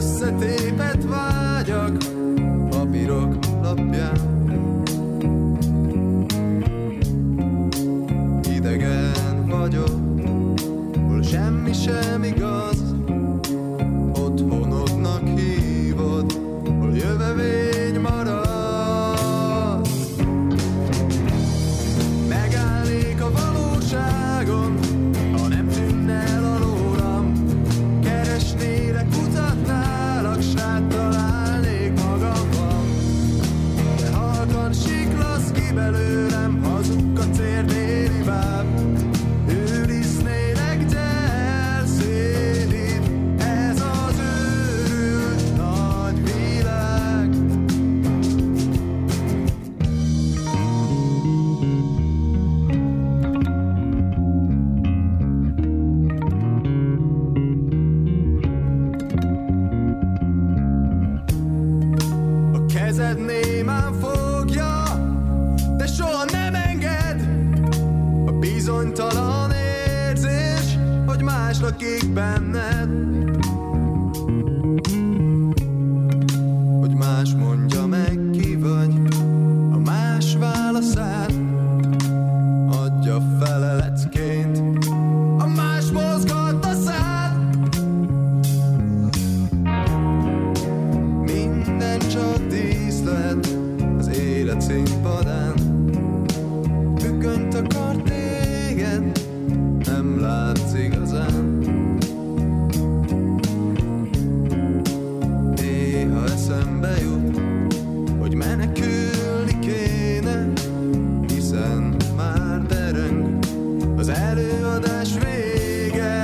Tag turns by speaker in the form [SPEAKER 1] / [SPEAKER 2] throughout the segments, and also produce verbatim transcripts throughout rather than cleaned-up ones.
[SPEAKER 1] összetépett vágyak papírok lapján. Idegen vagyok, hol semmi sem igaz, otthonodnak hívod, hol jövevény marad. Megállnék a valóságon, ha nem tűnne el alólam. Keresnélek, kutatnálak, s rád találnék magamban. De halkan siklasz ki belőlem, hazugkatsz érnél ivább. Őriznélek, de elszédít ez az őrült nagy világ. A kezed némán fogja, de soha nem enged. A bizonytalan érzés, hogy más lakik benned, hogy más mondja meg ki vagy, a más válaszát adja feleletként, a más mozgat a szád. Minden csak díszlet az élet színpadán. Függönyt akar téged, nem látsz igazán. Néha eszembe jut, hogy menekülni kéne, hiszen már dereng az előadás vége.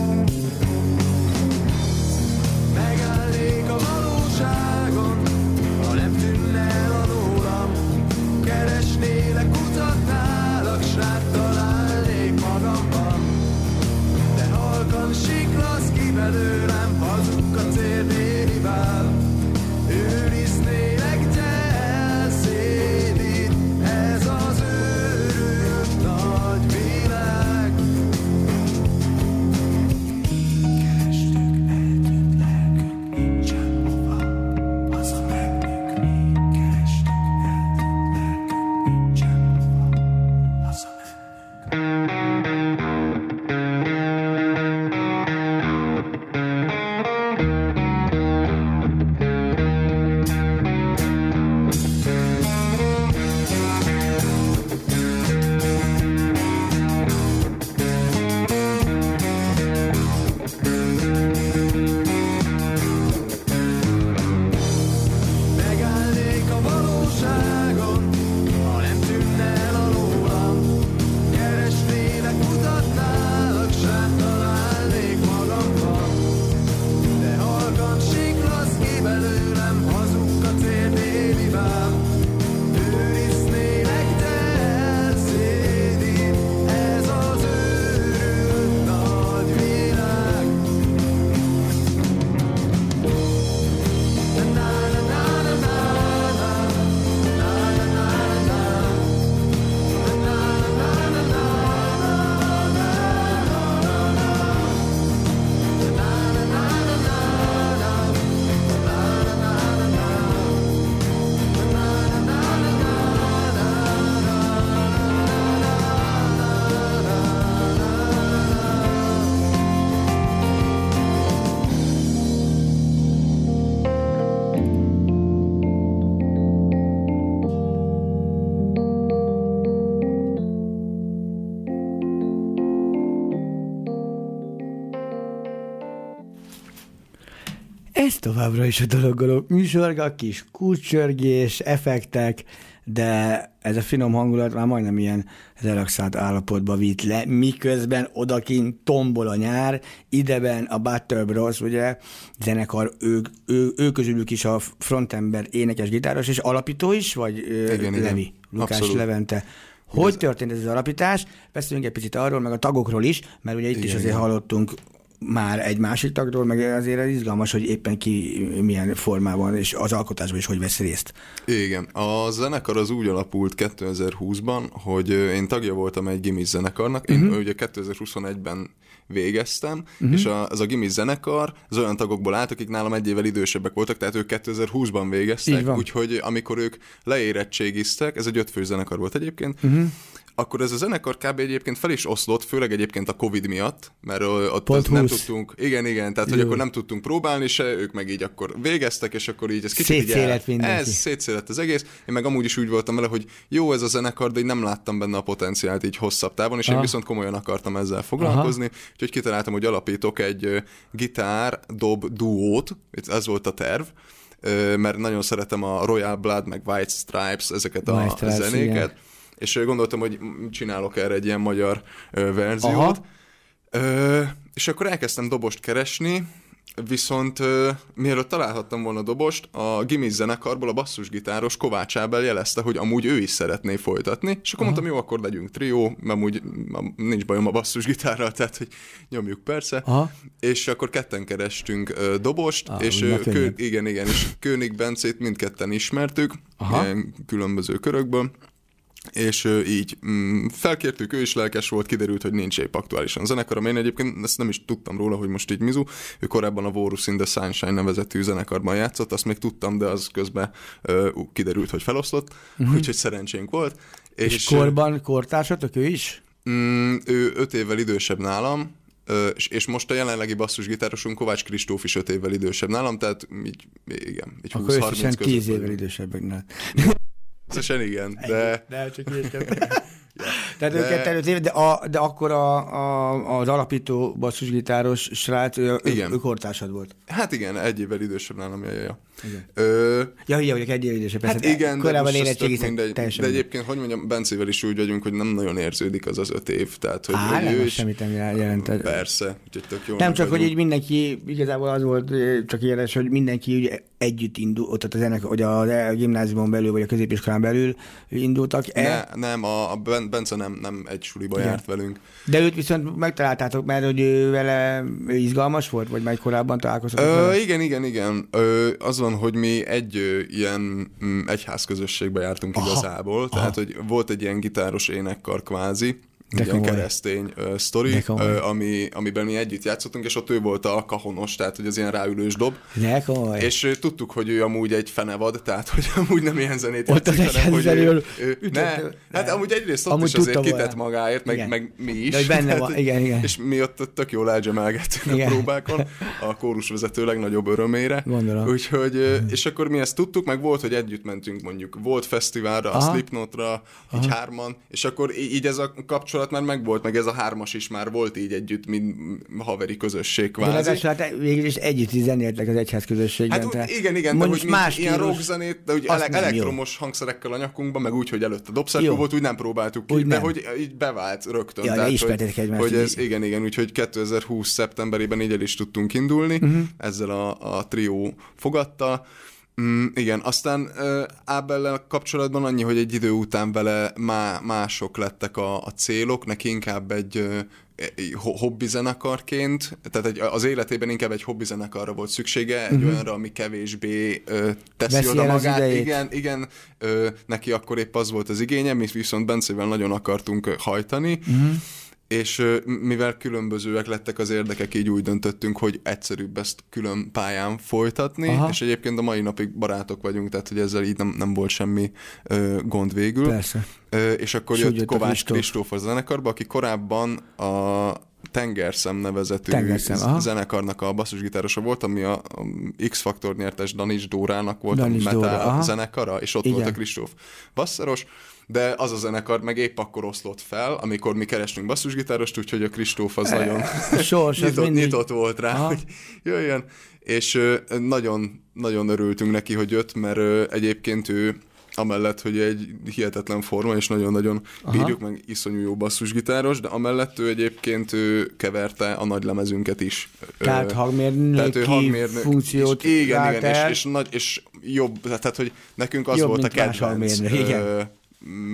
[SPEAKER 1] Megállnék a valóságon, ha nem tűnne el alólam. Keresnélek, kutatnálak, s rád találnék magamban. De halkan siklasz ki belőlem, hazugkatsz érnél ivább. Őriznélek, de elszédít ez az őrült nagy világ. Kerestük, eltűnt lelkünk, nincsen hova hazamennünk. Mi kerestük, eltűnt lelkünk, nincsen hova hazamennünk. Megállnék a valóságon, ha nem tűnne el alólam. Keresnélek, kutatnálak, s rád találnék magamban. De halkan siklasz ki belőlem, hazugkatsz érnél ivább. Őriznélek, de elszédít ez az őrült nagy világ. Na na na na na na, na na na na, na na na na na,
[SPEAKER 2] Ez továbbra is a Dologolók műsorga, kis kulcsörgés, effektek, de ez a finom hangulat már majdnem ilyen relaxált állapotba vitt le, miközben odakint tombol a nyár, ideben a Butter Bros, ugye, zenekar, ők, ő, ő közülük is a frontember, énekes, gitáros, és alapító is, vagy igen, Levi, igen. Lukács Abszolút. Levente. Hogy történt ez az alapítás? Beszéljünk egy picit arról, meg a tagokról is, mert ugye itt igen, is azért igen. hallottunk már egy másik tagról, meg azért ez izgalmas, hogy éppen ki milyen formában, és az alkotásban is hogy vesz részt.
[SPEAKER 3] Igen. A zenekar az úgy alapult kétezer-húszban, hogy én tagja voltam egy gimis zenekarnak. Én uh-huh. ugye kétezer-huszonegyben végeztem, uh-huh. és a, ez a gimis zenekar az olyan tagokból állt, akik nálam egy évvel idősebbek voltak, tehát ők kétezer-húszban végeztek, úgyhogy amikor ők leérettségiztek, ez egy ötfős zenekar volt egyébként, uh-huh. akkor ez a zenekar kb. Egyébként fel is oszlott, főleg egyébként a Covid miatt, mert ott nem tudtunk, igen, igen, tehát jó. hogy akkor nem tudtunk próbálni se, ők meg így akkor végeztek, és akkor így ez kicsit
[SPEAKER 2] szétszélet
[SPEAKER 3] így el, ez szétszélet az egész. Én meg amúgy is úgy voltam vele, hogy jó ez a zenekar, de így nem láttam benne a potenciált így hosszabb távon, és Aha. én viszont komolyan akartam ezzel foglalkozni, Aha. úgyhogy kitaláltam, hogy alapítok egy gitár-dob duót, ez volt a terv, mert nagyon szeretem a Royal Blood, meg White Stripes, ezeket a White Stripes, zenéket. Igen. És gondoltam, hogy csinálok erre egy ilyen magyar ö, verziót. Ö, és akkor elkezdtem dobost keresni, viszont ö, mielőtt találhattam volna dobost, a gimis zenekarból a basszusgitáros Kovács Ábel jelezte, hogy amúgy ő is szeretné folytatni, és akkor Aha. mondtam, jó, akkor legyünk trió, mert amúgy nincs bajom a basszusgitárral, tehát hogy nyomjuk persze. Aha. És akkor ketten kerestünk ö, dobost, ah, és ö, kö, igen, igen, és König Bencét mindketten ismertük, ilyen különböző körökből. És uh, így mm, felkértük, ő is lelkes volt, kiderült, hogy nincs épp aktuálisan zenekarom. Én egyébként ezt nem is tudtam róla, hogy most így mizu. Ő korábban a Walrus in the Sunshine nevezetű zenekarban játszott, azt még tudtam, de az közben uh, kiderült, hogy feloszlott, uh-huh. úgyhogy szerencsénk volt.
[SPEAKER 2] És, és korban kortársatok ő is?
[SPEAKER 3] Mm, ő öt évvel idősebb nálam, és, és most a jelenlegi basszusgitárosunk Kovács Kristóf is öt évvel idősebb nálam, tehát így, igen, így húsz-harminc között.
[SPEAKER 2] tíz évvel idősebbeknél.
[SPEAKER 3] Összesen igen, de...
[SPEAKER 2] De csak ja. Tehát de... őket előtt év, de, a, de akkor a, a, az alapító basszusgitáros srác, ő, ő, ő kortársad volt.
[SPEAKER 3] Hát igen, egy évvel idősebb nálam, ja, ja, ja.
[SPEAKER 2] Ö... Ja, ugye, hogy egy évvel idősebb.
[SPEAKER 3] Hát persze, igen, de most ez tök mindegy. De egyébként, hogy mondjam, Bencével is úgy vagyunk, hogy nem nagyon érződik az az öt év. Tehát, hogy
[SPEAKER 2] Á, nem,
[SPEAKER 3] ő
[SPEAKER 2] is... semmit nem jelent.
[SPEAKER 3] Persze, úgyhogy tök jó.
[SPEAKER 2] Nem csak, vagyunk. Hogy így mindenki, igazából az volt csak érdekes, hogy mindenki ugye együtt indul, ott a zenek, hogy a gimnáziumon belül, vagy a középiskolán belül indultak.
[SPEAKER 3] Ne, nem, a, a Bence nem, nem egy suliba igen. járt velünk.
[SPEAKER 2] De őt viszont megtaláltátok, mert hogy ő vele ő izgalmas volt, vagy már korábban találkoztatok
[SPEAKER 3] Ö, vele? Igen, igen, igen. Ö, az van, hogy mi egy ö, ilyen m, egyházközösségbe jártunk aha, igazából, tehát aha. hogy volt egy ilyen gitáros énekkar kvázi, egy ilyen keresztény uh, sztori, uh, ami, amiben mi együtt játszottunk, és ott ő volt a kahonos, tehát hogy az ilyen ráülős dob. És uh, tudtuk, hogy ő amúgy egy fenevad, tehát hogy amúgy nem ilyen zenét
[SPEAKER 2] játszik, hanem hogy ő, ő,
[SPEAKER 3] ő ne, hát amúgy egyrészt ott amúgy is azért kitett magáért, meg, meg mi is.
[SPEAKER 2] De benne van, igen, igen.
[SPEAKER 3] És mi ott tök jól elzsemelgettünk a próbákon, a kórusvezető legnagyobb örömére.
[SPEAKER 2] Gondolom.
[SPEAKER 3] Úgyhogy, uh, és akkor mi ezt tudtuk, meg volt, hogy együtt mentünk mondjuk Volt Fesztiválra, a Slipknotra, így hárman, és akkor így ez a kapcsolat már megvolt, meg ez a hármas is már volt így együtt, mint haveri közösség kvázi. De
[SPEAKER 2] legalábbis hát végül is együtt is zenéltek az egyház közösségben.
[SPEAKER 3] Hát igen, igen, de hogy más ilyen rockzenét, de úgy ele- elektromos jó. hangszerekkel a nyakunkban, meg úgy, hogy előtte dobszerkó volt, úgy nem próbáltuk ki, úgy de nem. Hogy így bevált rögtön.
[SPEAKER 2] Ja,
[SPEAKER 3] tehát,
[SPEAKER 2] ismertetek egymást.
[SPEAKER 3] Hogy ez, igen, igen, úgyhogy kétezer-húsz szeptemberében így el is tudtunk indulni, uh-huh. ezzel a, a trió fogadta. Mm, igen, aztán uh, Ábellel kapcsolatban annyi, hogy egy idő után vele má, mások lettek a, a célok, neki inkább egy uh, hobbizenekarként, tehát egy, az életében inkább egy hobbizenekarra volt szüksége, egy uh-huh. olyanra, ami kevésbé uh, teszi veszi oda magát. Igen, igen uh, neki akkor épp az volt az igénye, mi viszont Bencével nagyon akartunk uh, hajtani, uh-huh. és mivel különbözőek lettek az érdekek, így úgy döntöttünk, hogy egyszerűbb ezt külön pályán folytatni, aha. és egyébként a mai napig barátok vagyunk, tehát hogy ezzel így nem, nem volt semmi ö, gond végül.
[SPEAKER 2] Persze.
[SPEAKER 3] Ö, és akkor és jött Kovács Kristóf a zenekarba, aki korábban a Tengerszem nevezetű Tengerszem, zenekarnak a basszusgitárosa volt, ami a, a X-Faktor nyertes Danics Dórának volt Danics a metal Dóra, zenekara, és ott igen. volt a Kristóf basszeros, de az a zenekar meg épp akkor oszlott fel, amikor mi kerestünk basszusgitárost, úgyhogy a Kristóf az e, nagyon
[SPEAKER 2] sors,
[SPEAKER 3] nyitott,
[SPEAKER 2] mindig...
[SPEAKER 3] nyitott volt rá, aha. hogy jöjjön, és ö, nagyon, nagyon örültünk neki, hogy jött, mert ö, egyébként ő amellett, hogy egy hihetetlen forma, és nagyon-nagyon aha. bírjuk, meg iszonyú jó basszusgitáros, de amellett ő egyébként ő keverte a nagy lemezünket is.
[SPEAKER 2] Tehát hangmérnöki hangmérnök, funkciót
[SPEAKER 3] és, igen, igen, és, és, nagy, és jobb, tehát hogy nekünk az jobb, volt a kedvenc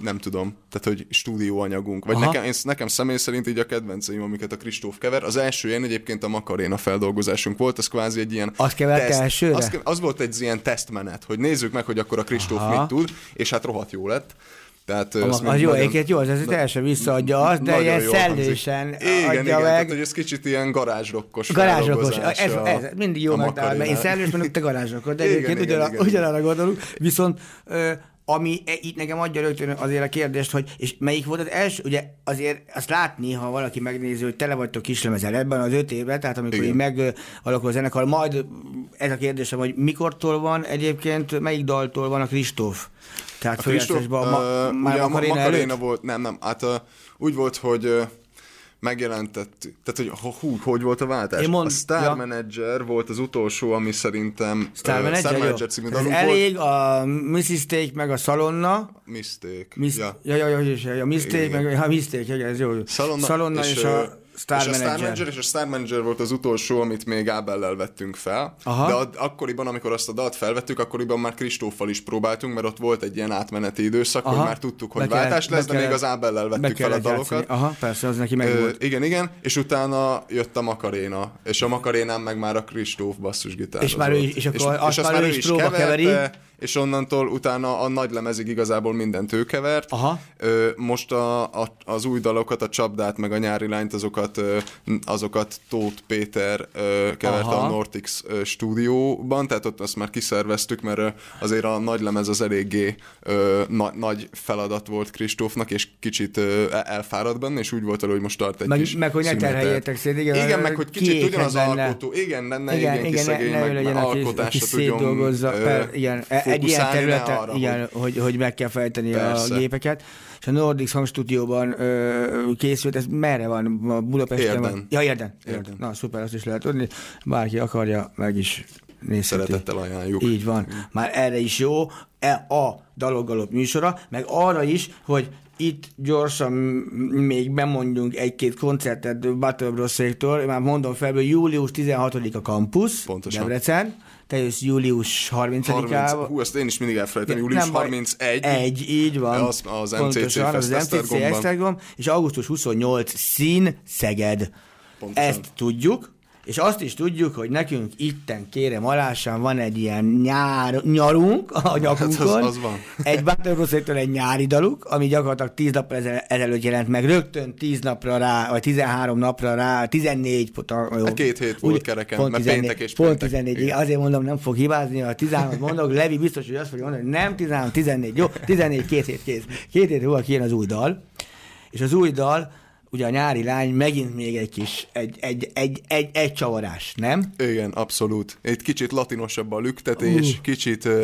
[SPEAKER 3] nem tudom, tehát hogy stúdióanyagunk. Vagy nekem, én, nekem személy szerint így a kedvenceim, amiket a Kristóf kever. Az első ilyen egyébként a Macarena feldolgozásunk volt, az kvázi egy ilyen
[SPEAKER 2] azt keverte elsőre?
[SPEAKER 3] Az, az volt egy ilyen tesztmenet, hogy nézzük meg, hogy akkor a Kristóf mit tud, és hát rohadt jó lett. Tehát,
[SPEAKER 2] az az jó, egyébként jó, az ez teljesen visszaadja azt, de ilyen szellősen
[SPEAKER 3] igen,
[SPEAKER 2] adja
[SPEAKER 3] igen,
[SPEAKER 2] meg.
[SPEAKER 3] Tehát, hogy ez kicsit ilyen garázsrokkos
[SPEAKER 2] garázsrokkos, ez, ez mindig jó megtalál, mert én szellős, mondjuk te garázsrokkos, de egyébként ugyanarra gondolunk, viszont ö, ami itt nekem adja rögtön azért a kérdést, hogy és melyik volt az első, ugye azért azt látni, ha valaki megnézi, hogy tele vagytok kislemezel ebben az öt évben, tehát amikor így megalakul a zenekar, majd ez a kérdésem, hogy mikortól van egyébként, melyik daltól van a Kristóf? Tehát
[SPEAKER 3] a Kristóf,
[SPEAKER 2] ma, ma, már
[SPEAKER 3] a
[SPEAKER 2] Macarena,
[SPEAKER 3] Macarena volt, nem, nem, hát uh, úgy volt, hogy uh, megjelentett, tehát hogy hú, hogy volt a váltás? Mond, a Star ja. Manager volt az utolsó, ami szerintem
[SPEAKER 2] Star uh, Manager, Star Manager című dalunk volt. Elég a Mistake meg a Salonna.
[SPEAKER 3] Mistake.
[SPEAKER 2] Mis- ja. Ja, ja, ja, ja, ja, Mistake, igen. meg a Mistake, ja, ez jó.
[SPEAKER 3] Salonna,
[SPEAKER 2] Salonna és, és a Star,
[SPEAKER 3] és
[SPEAKER 2] Manager.
[SPEAKER 3] a Star Manager és a Star Manager volt az utolsó, amit még Ábellel vettünk fel. Aha. De ad, akkoriban, amikor azt a dalt felvettük, akkoriban már Kristóffal is próbáltunk, mert ott volt egy ilyen átmeneti időszak, aha. hogy már tudtuk, hogy be váltás kellett, lesz, de még az Ábellel vettük fel a dalokat. Játszani. Aha,
[SPEAKER 2] persze, az neki meg volt.
[SPEAKER 3] Uh, igen, igen, és utána jött a Macarena, és a Macarenán meg már a Kristóf basszusgitár.
[SPEAKER 2] És már ő is, és akkor és, azt és már ő is próba keveri.
[SPEAKER 3] És onnantól utána a nagy lemezig igazából mindent ő kevert. Aha. Most a, a, az új dalokat, a Csapdát, meg a Nyári lányt, azokat, azokat Tóth Péter keverte aha. a Nortix stúdióban, tehát ott azt már kiszerveztük, mert azért a nagy lemez az eléggé na, nagy feladat volt Kristófnak, és kicsit elfáradt benne, és úgy volt elő, hogy most tart egy
[SPEAKER 2] meg,
[SPEAKER 3] kis
[SPEAKER 2] meg hogy ne terheljétek szét, igen.
[SPEAKER 3] Igen, meg hogy kicsit ugyanaz alkotó, igen, lenne igen, igen, igen szegény,
[SPEAKER 2] ne,
[SPEAKER 3] meg, meg alkotásra tudjon
[SPEAKER 2] igen, egy ilyen területen, arra, igen, hogy... Hogy, hogy meg kell fejteni persze. a gépeket. És a Nordics hangstúdióban ö, készült, ez merre van? A Budapesten
[SPEAKER 3] Érden.
[SPEAKER 2] Van? Ja, Érden. Érden. Na, szuper, azt is lehet tudni. Bárki akarja, meg is nézheti.
[SPEAKER 3] Szeretettel ajánljuk.
[SPEAKER 2] Így van. Már erre is jó. E a Daloggalop műsora, meg arra is, hogy itt gyorsan még bemondjunk egy-két koncertet Battle Bros-éktől. Már mondom fel, hogy július tizenhatodika a Campus, Debrecen. Te jössz július harmincadikával.
[SPEAKER 3] Hú, ezt én is mindig elfelejtem. Július harmincegy.
[SPEAKER 2] Egy, így van.
[SPEAKER 3] Az, az em cé cé Fest
[SPEAKER 2] Esztergomban. És augusztus huszonnyolc Szín Szeged. Pontosan. Ezt tudjuk. És azt is tudjuk, hogy nekünk itten, kérem alásán van egy ilyen nyár, nyarunk a nyakunkon. Hát az, az van. Egy Battle Bros-től egy nyári daluk, ami gyakorlatilag tíz nappal ezelőtt jelent meg, rögtön tíz napra rá, vagy tizenhárom napra rá, tizennégy. Jó,
[SPEAKER 3] hát két hét volt kereken,
[SPEAKER 2] pont
[SPEAKER 3] mert
[SPEAKER 2] tizennégy,
[SPEAKER 3] péntek és
[SPEAKER 2] pont
[SPEAKER 3] péntek.
[SPEAKER 2] tizennégy, igen. Azért mondom, nem fog hibázni, ha tizenhárom mondok, Levi biztos, hogy azt fogja mondani, hogy nem tizenhárom, tizennégy, jó, tizennégy, két hét kész. Két hét múlva kijön az új dal, és az új dal, ugye a Nyári lány megint még egy kis, egy, egy, egy, egy, egy csavarás, nem?
[SPEAKER 3] Igen, abszolút. Egy kicsit latinosabb a lüktetés, uh. kicsit, ö,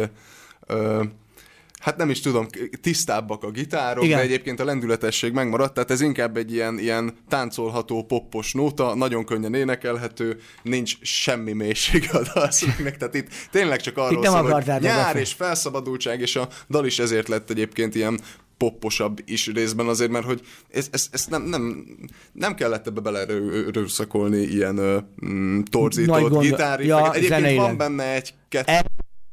[SPEAKER 3] ö, hát nem is tudom, tisztábbak a gitárok, igen. De egyébként a lendületesség megmaradt, tehát ez inkább egy ilyen, ilyen táncolható, poppos nóta, nagyon könnyen énekelhető, nincs semmi mélység a dalszövegnek, tehát itt tényleg csak arról szól, hogy nyár és felszabadultság, és a dal is ezért lett egyébként ilyen popposabb is részben azért, mert hogy ezt ez, ez nem, nem, nem kellett ebbe belerőszakolni ilyen mm, torzított gitári. Ja, egyébként zeneileg. Van benne egy-kettő. E-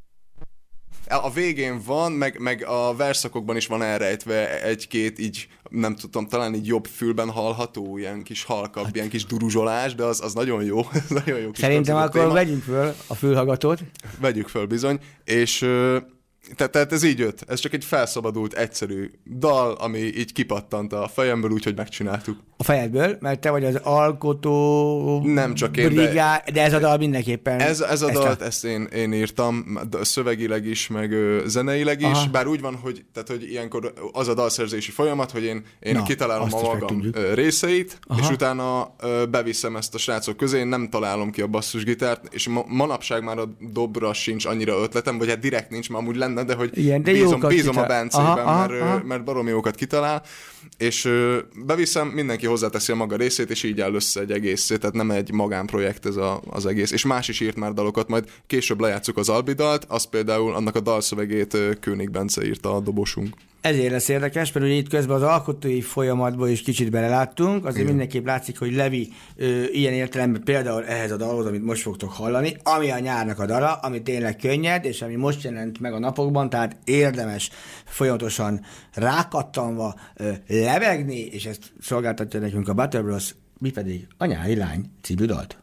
[SPEAKER 3] a végén van, meg, meg a verszakokban is van elrejtve egy-két így, nem tudom, talán így jobb fülben hallható, ilyen kis halkabb, hát. Ilyen kis duruzsolás, de az, az nagyon jó. nagyon jó
[SPEAKER 2] Szerintem akkor téma. Vegyünk föl a fülhallgatót.
[SPEAKER 3] Vegyük föl bizony, és... Te, tehát ez így jött. Ez csak egy felszabadult, egyszerű dal, ami így kipattant a fejemből, úgyhogy megcsináltuk.
[SPEAKER 2] A fejedből? Mert te vagy az alkotó...
[SPEAKER 3] Nem csak én,
[SPEAKER 2] brigá... de... de ez a dal mindenképpen...
[SPEAKER 3] Ez, ez a dalt, a... ezt én, én írtam, szövegileg is, meg ö, zeneileg is, aha. Bár úgy van, hogy, tehát, hogy ilyenkor az a dalszerzési folyamat, hogy én, én Na, kitalálom a magam részeit, aha. És utána ö, beviszem ezt a srácok közé, én nem találom ki a basszusgitárt, és ma, manapság már a dobra sincs annyira ötletem, vagy hát direkt nincs, már amúgy lenne, de hogy igen, de bízom, bízom a Bencében, mert, aha. mert baromi jókat kitalál, és ö, beviszem, mindenki hozzáteszi a maga részét, és így áll össze egy egészét, tehát nem egy magánprojekt ez a, az egész. És más is írt már dalokat, majd később lejátszuk az Albidalt, az például annak a dalszövegét König Bence írta, a dobosunk.
[SPEAKER 2] Ezért lesz érdekes, mert ugye itt közben az alkotói folyamatból is kicsit beleláttunk, azért igen. Mindenképp látszik, hogy Levi ö, ilyen értelemben például ehhez a dalhoz, amit most fogtok hallani, ami a nyárnak a dala, ami tényleg könnyed, és ami most jelent meg a napokban, tehát érdemes folyamatosan rákattanva ö, lebegni, és ezt szolgáltatja nekünk a Butter Bros, mi pedig a Nyári Lány című dalt.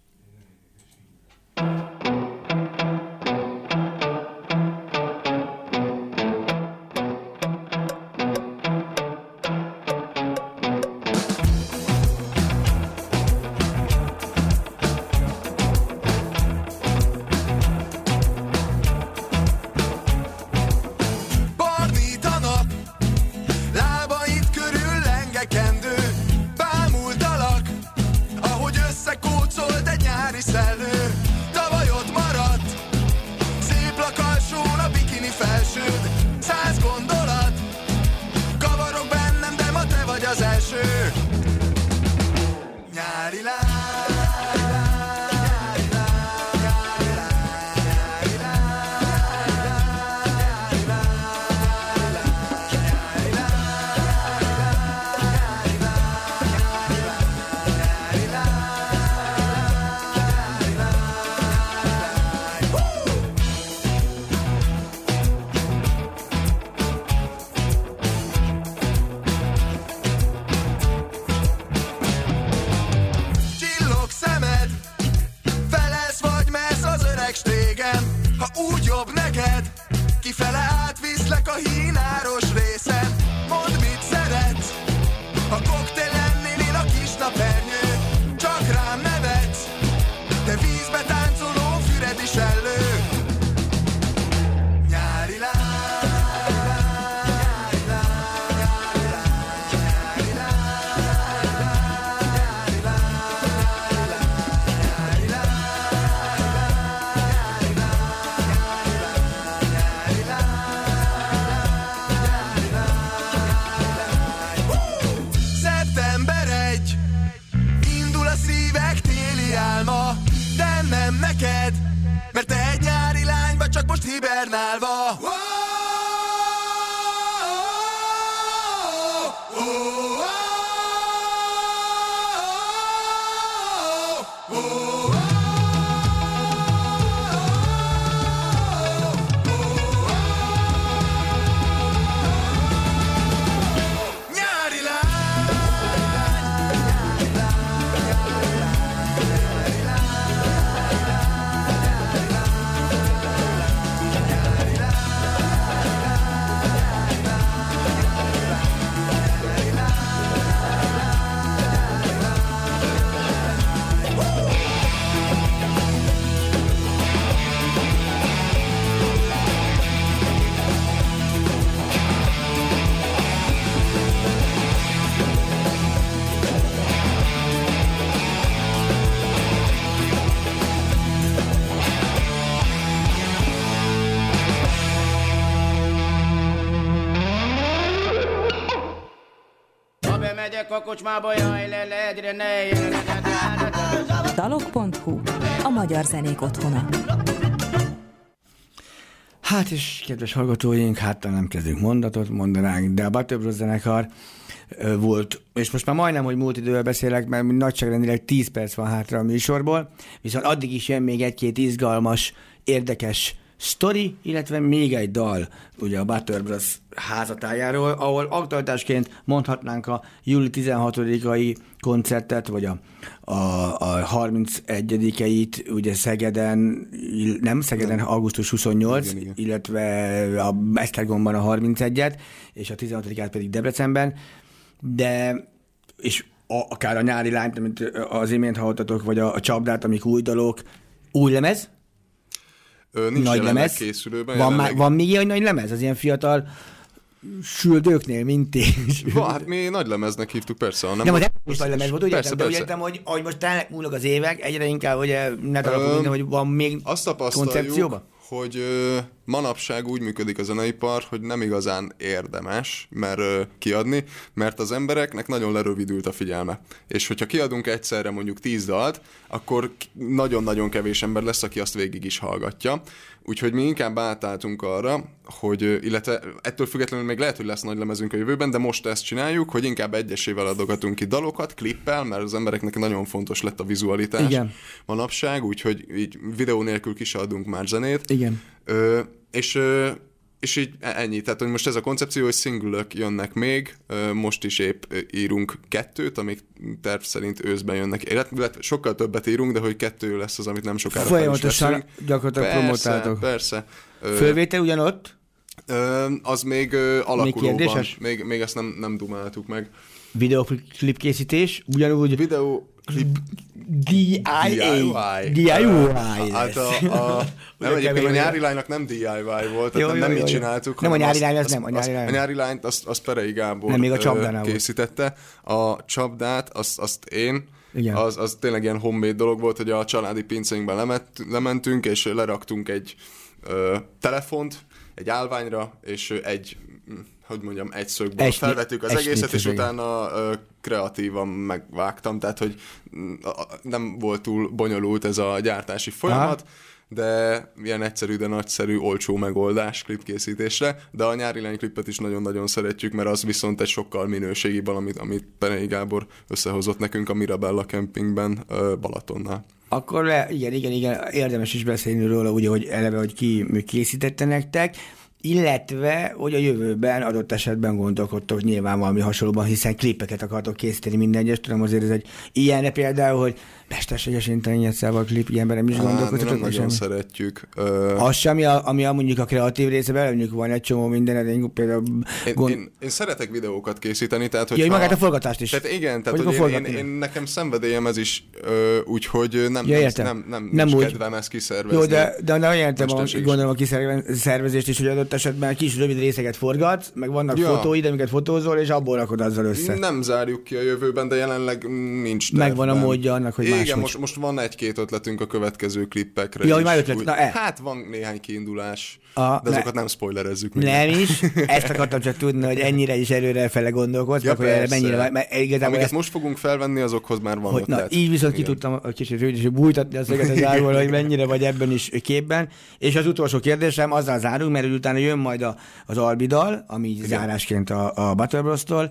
[SPEAKER 4] dalok pont hu, a magyar zenék otthona.
[SPEAKER 2] Hát és kedves hallgatóink, hát nem kezdünk mondatot, mondanánk, de a Butter Bros zenekar volt, és most már majdnem, hogy múlt idővel beszélek, mert nagyságrendileg tíz perc van hátra a műsorból, viszont addig is jön még egy-két izgalmas, érdekes sztori, illetve még egy dal, ugye a Butter Bros házatájáról, ahol aktualitásként mondhatnánk a július tizenhatodikai koncertet, vagy a, a, a harmincegyedikeit, ugye Szegeden, nem Szegeden, nem. augusztus huszonnyolc, igen, igen. illetve a Esztergomban a harmincegyet, és a tizenhatodikát pedig Debrecenben, de, és a, akár a Nyári Lányt, amit az imént hallottatok, vagy a, a Csapdát, amik új dalok, új lemez,
[SPEAKER 3] Ö, nincs
[SPEAKER 2] nagy lemez
[SPEAKER 3] készülőben.
[SPEAKER 2] Van, már, van még ilyen nagy lemez? Az ilyen fiatal süldőknél, mint ti.
[SPEAKER 3] Va, hát mi nagy lemeznek hívtuk, persze. Nem,
[SPEAKER 2] nem, az most nagy lemez volt, úgy
[SPEAKER 3] persze,
[SPEAKER 2] értem, de úgy értem, hogy, hogy most telnek múlnak az évek, egyre inkább ugye ne találkozunk, hogy van még
[SPEAKER 3] azt
[SPEAKER 2] koncepcióban?
[SPEAKER 3] hogy ö, manapság úgy működik a zeneipar, hogy nem igazán érdemes mert ö, kiadni, mert az embereknek nagyon lerövidült a figyelme. És hogyha kiadunk egyszerre mondjuk tíz dalt, akkor nagyon-nagyon kevés ember lesz, aki azt végig is hallgatja. Úgyhogy mi inkább átálltunk arra, hogy, illetve ettől függetlenül még lehet, hogy lesz nagy lemezünk a jövőben, de most ezt csináljuk, hogy inkább egyesével adogatunk ki dalokat, klippel, mert az embereknek nagyon fontos lett a vizualitás
[SPEAKER 2] Igen.
[SPEAKER 3] manapság, úgyhogy így videó nélkül ki se adunk már zenét.
[SPEAKER 2] Igen.
[SPEAKER 3] Ö, és, ö, és így ennyi. Tehát, hogy most ez a koncepció, hogy single-ök jönnek még, ö, most is épp írunk kettőt, amik terv szerint őszben jönnek. Illetve sokkal többet írunk, de hogy kettő lesz az, amit nem sokára fel is
[SPEAKER 2] folyamatosan gyakorlatilag promotáltok.
[SPEAKER 3] Persze, persze.
[SPEAKER 2] Fölvétel ugyanott?
[SPEAKER 3] Ö, az még ö, alakulóban.
[SPEAKER 2] Még,
[SPEAKER 3] még, még ezt nem, nem dumáltuk meg.
[SPEAKER 2] Videoklip készítés, ugyanúgy...
[SPEAKER 3] Videó... Klip...
[SPEAKER 2] dé i á. dé i wá.
[SPEAKER 3] Hát a, a, nem egyébként a nyári lánynak nem dé i wá volt, tehát
[SPEAKER 2] jó,
[SPEAKER 3] nem,
[SPEAKER 2] jó,
[SPEAKER 3] nem
[SPEAKER 2] jó,
[SPEAKER 3] mi
[SPEAKER 2] jó.
[SPEAKER 3] csináltuk.
[SPEAKER 2] Nem a nyári lány, az
[SPEAKER 3] azt,
[SPEAKER 2] nem. A nyári,
[SPEAKER 3] azt, a nyári lányt azt, azt Perei Gábor
[SPEAKER 2] nem, még a csapdánál
[SPEAKER 3] készítette. A csapdát azt, azt én.
[SPEAKER 2] Igen.
[SPEAKER 3] Az, az tényleg ilyen homemade dolog volt, hogy a családi pincénkben lemet, lementünk, és leraktunk egy ö, telefont, egy állványra, és egy, hogy mondjam, egy szögből
[SPEAKER 2] Esni,
[SPEAKER 3] felvettük az egészet, és
[SPEAKER 2] igen.
[SPEAKER 3] utána ö, kreatívan megvágtam, tehát hogy nem volt túl bonyolult ez a gyártási folyamat, aha. de ilyen egyszerű, de nagyszerű, olcsó megoldás klipkészítésre, de a nyári lány klipet is nagyon-nagyon szeretjük, mert az viszont egy sokkal minőségi valamit, amit Perei Gábor összehozott nekünk a Mirabella Campingben Balatonnál.
[SPEAKER 2] Akkor le, igen, igen, igen, érdemes is beszélni róla, ugye, hogy eleve, hogy ki készítette nektek, illetve, hogy a jövőben adott esetben gondolkodtok nyilván valami hasonlóban, hiszen klipeket akartok készíteni minden egyes, tudom azért ez egy ilyenre például, hogy mesterséges intelligenciával klip, ilyenben nem is gondolkodtok.
[SPEAKER 3] Nem nagyon szeretjük.
[SPEAKER 2] Az sem, ami a, ami a mondjuk a kreatív részében, mondjuk van egy csomó minden, én például...
[SPEAKER 3] Én,
[SPEAKER 2] gond...
[SPEAKER 3] én, én szeretek videókat készíteni, tehát hogy...
[SPEAKER 2] Ja, magát a forgatást is.
[SPEAKER 3] Tehát igen, tehát hogy én, én, én, nekem szenvedélyem ez is, úgyhogy nem,
[SPEAKER 2] ja,
[SPEAKER 3] nem, nem, nem,
[SPEAKER 2] nem úgy.
[SPEAKER 3] kedvem ezt kiszervezni.
[SPEAKER 2] Jó, de, de, de értem, a, gondolom a kiszervezést is, hogy adott esetben kis rövid részeket forgat, meg vannak ja. fotóid, amiket fotózol, és abból rakod azzal össze.
[SPEAKER 3] Nem zárjuk ki a jövőben, de jelenleg nincs
[SPEAKER 2] megvan a módja annak, hogy
[SPEAKER 3] igen,
[SPEAKER 2] máshogy.
[SPEAKER 3] most, most van egy-két ötletünk a következő klippekre.
[SPEAKER 2] Ja, hogy már ötlet.
[SPEAKER 3] Úgy,
[SPEAKER 2] Na, e.
[SPEAKER 3] Hát van néhány kiindulás,
[SPEAKER 2] a,
[SPEAKER 3] de azokat
[SPEAKER 2] ne.
[SPEAKER 3] nem spoilerezzük.
[SPEAKER 2] Nem is. Ezt akartam csak tudni, hogy ennyire is előrefele gondolkoztak,
[SPEAKER 3] ja,
[SPEAKER 2] hogy mennyire... Igazából
[SPEAKER 3] amiket
[SPEAKER 2] ezt...
[SPEAKER 3] most fogunk felvenni, azokhoz már van
[SPEAKER 2] hogy,
[SPEAKER 3] ötlet.
[SPEAKER 2] Na, így viszont igen. ki tudtam a kicsit hogy bújtatni a szöget az árból, hogy mennyire vagy ebben is képben. És az utolsó kérdésem, azzal zárunk, mert utána jön majd a, az Albidal, ami igen. zárásként a, a Battle Bros-tól,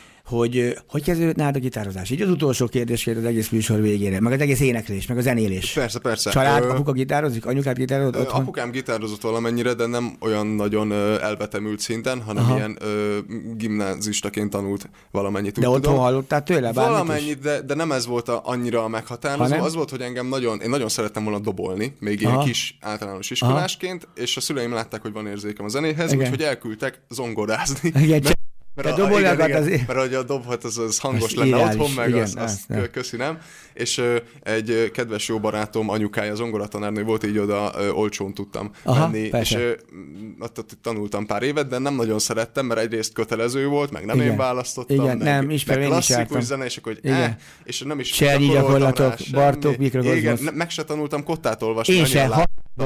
[SPEAKER 2] hogy hogy kezdődött nálad a gitározás? Így az utolsó kérdés az egész műsor végére, meg az egész éneklés, meg a zenélés.
[SPEAKER 3] Persze, persze.
[SPEAKER 2] Család,
[SPEAKER 3] ö...
[SPEAKER 2] apuka gitározik, anyukát gitározott otthon?
[SPEAKER 3] Apukám gitározott valamennyire, de nem olyan nagyon ö, elvetemült szinten, hanem aha. ilyen ö, gimnázistaként tanult valamennyit.
[SPEAKER 2] De otthon hallottál tőle?
[SPEAKER 3] Valamennyit, de, de nem ez volt a, annyira a meghatározó.
[SPEAKER 2] Hanem?
[SPEAKER 3] Az volt, hogy engem nagyon, én nagyon szerettem volna dobolni, még ilyen aha. kis általános iskolásként, aha. és a szüleim látták, hogy van érzékem a zenéhez, úgyhogy elküldtek zongorázni.
[SPEAKER 2] Igen,
[SPEAKER 3] Mert a, a, igen, igen, azért... mert hogy a dobhat az, az hangos az lenne otthon, meg igen, azt, azt az, köszi, nem? És ö, egy ö, kedves jó barátom anyukája, zongoratanárnő volt, így oda ö, olcsón tudtam aha, menni. Persze. És ö, ott, ott tanultam pár évet, de nem nagyon szerettem, mert egyrészt kötelező volt, meg nem igen. én választottam,
[SPEAKER 2] igen,
[SPEAKER 3] meg,
[SPEAKER 2] nem, ismer,
[SPEAKER 3] meg klasszikus
[SPEAKER 2] is
[SPEAKER 3] zene, és akkor hogy eh, és nem is
[SPEAKER 2] Csernyi gyakorlatok, Bartók, mikrokozmosz.
[SPEAKER 3] Igen, meg se tanultam kottát olvasni.
[SPEAKER 2] Én sem,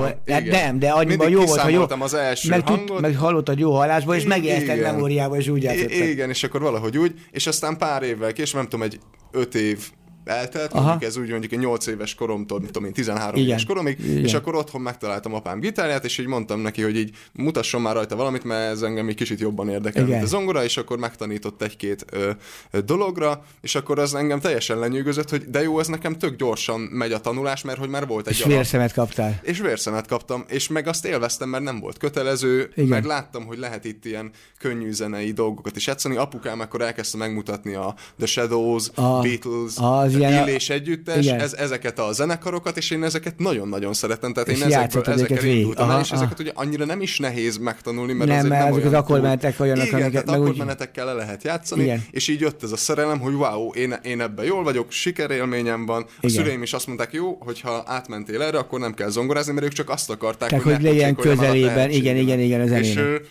[SPEAKER 2] nem, de annyiban jó volt, hogy jó,
[SPEAKER 3] az első
[SPEAKER 2] meg,
[SPEAKER 3] hangot.
[SPEAKER 2] Meg hallottad jó hallásból, és megérted memóriába, és úgy játszottak.
[SPEAKER 3] Igen, és akkor valahogy úgy, és aztán pár évvel később, nem tudom, egy öt év eltelt, mondjuk ez úgy mondjuk egy nyolc éves koromtól, tudom én, tizenhárom igen. éves koromig, igen. és akkor otthon megtaláltam apám gitárját, és így mondtam neki, hogy így mutasson már rajta valamit, mert ez engem egy kicsit jobban érdekel, igen. mint a zongora, és akkor megtanított egy-két ö, ö, dologra, és akkor az engem teljesen lenyűgözött, hogy de jó, ez nekem tök gyorsan megy a tanulás, mert hogy már volt egy
[SPEAKER 2] és
[SPEAKER 3] alap.
[SPEAKER 2] vérszemet kaptál.
[SPEAKER 3] És vérszemet kaptam, és meg azt élveztem, mert nem volt kötelező, igen. meg láttam, hogy lehet itt ilyen könnyű zenei dolgokat is játszani. Apukám akkor elkezdte megmutatni a The Shadows, a, Beatles, Illés együttes, ez, ezeket a zenekarokat, és én ezeket nagyon-nagyon szeretem, tehát és én ezekből, ezekkel indultam el, és ezeket ugye annyira nem is nehéz megtanulni, mert
[SPEAKER 2] nem,
[SPEAKER 3] ezek
[SPEAKER 2] mert
[SPEAKER 3] nem
[SPEAKER 2] azok
[SPEAKER 3] olyan
[SPEAKER 2] az akkordmenetek olyanok,
[SPEAKER 3] igen,
[SPEAKER 2] amiket
[SPEAKER 3] tehát akkordmenetekkel le lehet játszani, igen. és így jött ez a szerelem, hogy wow, én, én ebben jól vagyok, sikerélményem van, a igen. szüleim is azt mondták, jó, hogyha átmentél erre, akkor nem kell zongorázni, mert ők csak azt akarták,
[SPEAKER 2] tehát,
[SPEAKER 3] hogy,
[SPEAKER 2] hogy legyen közelében, igen, igen, igen, az
[SPEAKER 3] és,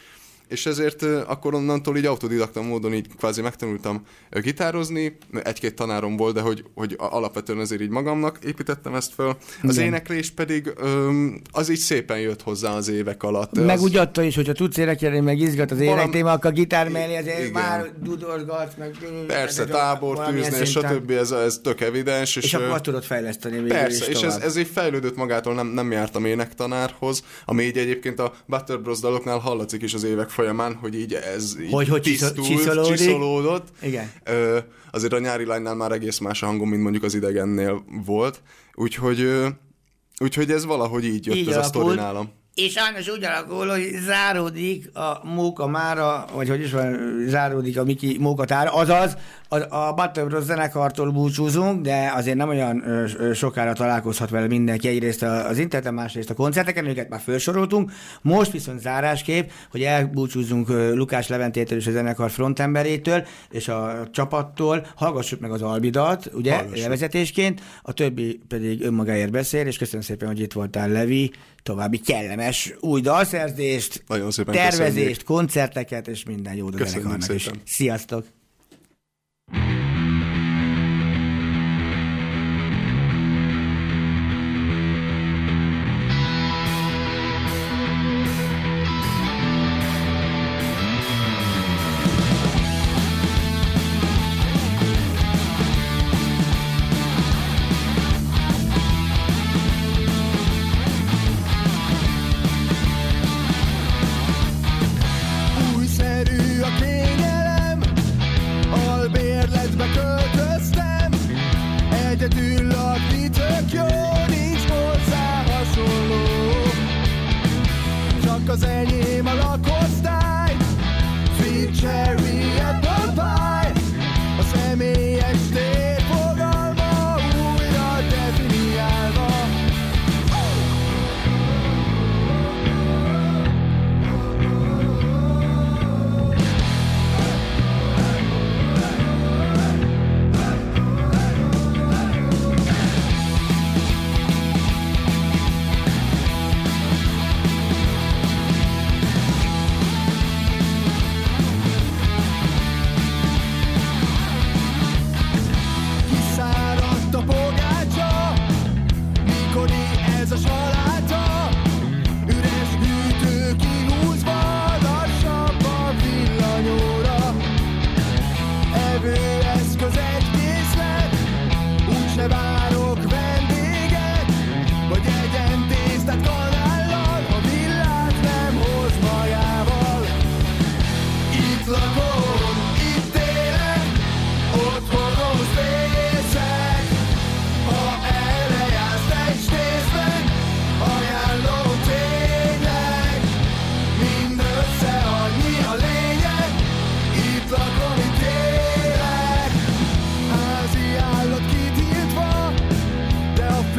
[SPEAKER 3] és ezért akkor onnantól így autodidakta módon így kvázi megtanultam gitározni, egy-két tanárom volt, de hogy, hogy alapvetően azért így magamnak építettem ezt föl. Az igen. éneklés pedig az így szépen jött hozzá az évek alatt.
[SPEAKER 2] Meg
[SPEAKER 3] az...
[SPEAKER 2] úgy attól is, hogyha tudsz énekelni, meg izgat az Valam... énektéma, akkor a gitár mellé azért igen. már dudorgatsz, meg...
[SPEAKER 3] Persze, tábor, tűzni, és stb. Ez, ez tök evidens. És,
[SPEAKER 2] és akkor azt tudod fejleszteni.
[SPEAKER 3] Persze, és ez, ez így fejlődött magától, nem, nem jártam énektanárhoz, ami így egyébként a Butter Bros daloknál hallatszik is az évek folyamán, hogy így ez így hogy, hogy tisztult, csiszolódott.
[SPEAKER 2] Igen.
[SPEAKER 3] Ö, azért a Nyári Lánynál már egész más a hangom, mint mondjuk az Idegennél volt. Úgyhogy, ö, úgyhogy ez valahogy így jött így ez alakult. A sztori nálam.
[SPEAKER 2] És sajnos úgy alakul, hogy záródik a Móka mára, vagy hogy is van, záródik a Miki Mókatára, azaz a, a Butter Bros zenekartól búcsúzunk, de azért nem olyan ö, ö, sokára találkozhat vele mindenki, egyrészt az interneten, másrészt a koncerteken, őket már felsoroltunk. Most viszont zárásképp, hogy elbúcsúzzunk Lukács Leventétől és a zenekar frontemberétől, és a csapattól, hallgassuk meg az Albidat, ugye, hallgassuk. Levezetésként, a többi pedig önmagáért beszél, és köszönöm szépen, hogy itt voltál, Levi, további kellemes új dalszerzést, tervezést, köszönjük. Koncerteket, és minden jót a zenekarnak is. Sziasztok!
[SPEAKER 1] Az enyém a lakosztály, sweet cherry apple pie, a személyes tér fogalma újra definiálva. Ez a